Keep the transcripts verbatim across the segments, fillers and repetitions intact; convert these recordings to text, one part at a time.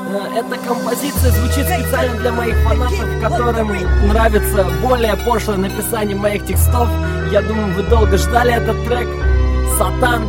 Эта композиция звучит специально для моих фанатов, которым нравится более пошлое написание моих текстов. Я думаю, вы долго ждали этот трек. Сатан,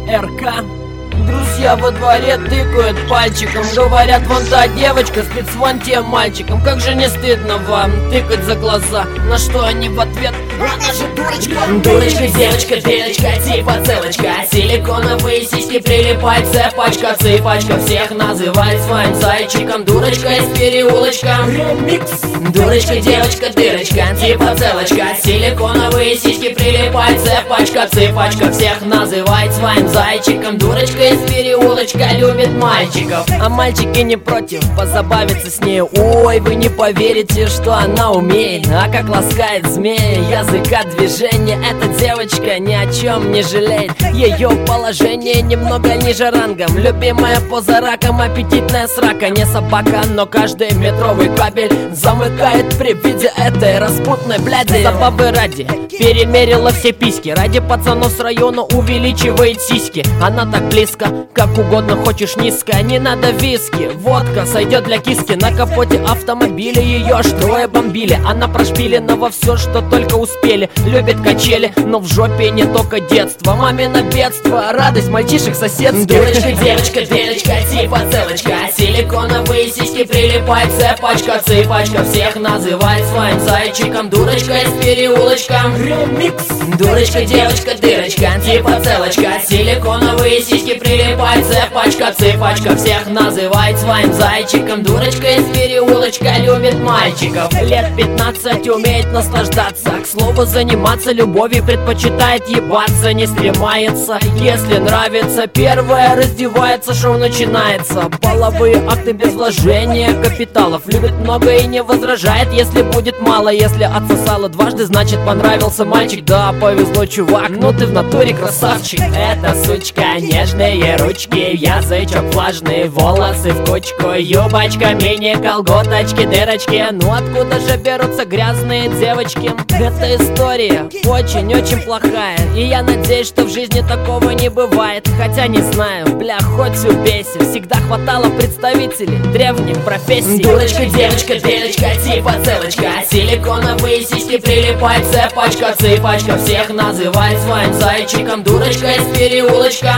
РК. Друзья во дворе тыкают пальчиком, говорят, вон та девочка спит с вон тем мальчиком. Как же не стыдно вам тыкать за глаза? На что они в ответ: она же дурочка. Дурочка, девочка, дырочка, типа целочка. Силиконовые сиськи прилипать, цепочка, цепочка. Всех называет своим зайчиком. Дурочка из переулочка. Ремикс. Дурочка, девочка, дырочка, типа целочка. Силиконовые сиськи прилипать, цепочка, цепочка. Всех называет своим зайчиком. Дурочка из переулочка любит мальчиков. А мальчики не против позабавиться с ней. Ой, вы не поверите, что она умеет. А как ласкает змея, языка движения. Эта девочка ни о чем не жалеет. Ее положение немного ниже рангом. Любимая поза раком, аппетитная срака. Не собака, но каждый метровый кабель замыкает при виде этой распутной бляди. Забавы ради перемерила все письки. Ради пацанов с района увеличивает сиськи. Она так близко, как угодно хочешь низко. Не надо виски, водка сойдет для киски. На капоте автомобиля ее аж трое бомбили. Она прошпилена во все, что только успели. Любит качели, но в жопе не только детство. Мамино бедство, радость мальчишек соседских. Дурочка, девочка, дырочка, типа целочка. Силиконовые сиськи прилипать, цепочка, цепочка. Всех называет своим зайчиком. Дурочка из переулочка. Ремикс. Дурочка, девочка, дырочка, типа целочка. Силиконовые сиськи прилипать, цепочка, цепочка. Всех называет своим зайчиком. Дурочка из переулочка любит мальчиков. Лет пятнадцать умеет наслаждаться. К слову, заниматься любовью предпочитает ебаться. Не стремается, если нравится. Первая раздевается, шоу начинается. Половые акты без вложения капиталов. Любит много и не возражает, если будет мало. Если отсосала дважды, значит понравился мальчик. Да, повезло, чувак, ну ты в натуре красавчик. Эта сучка, нежные ручки, язычок влажный, волосы в кучку, юбочка, мини-колготочки, дырочки. Ну откуда же берутся грязные девочки? Эта история очень-очень плохая, и я надеюсь, что в жизни такого не бывает. Хотя не знаю, бля, хоть убейся. Всегда хватало представителей древних профессий. Дурочка, девочка, дырочка, типа целочка. Силиконовые сиськи прилипать, цепочка, цепочка. Всех называет своим зайчиком. Дурочка из переулочка.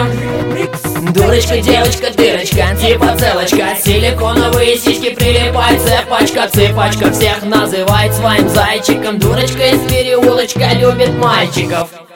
Дурочка, девочка, дырочка, типа целочка. Силиконовые сиськи прилипать, цепочка, цепочка. Всех называет своим зайчиком. Дурочка из переулочка любит мальчиков.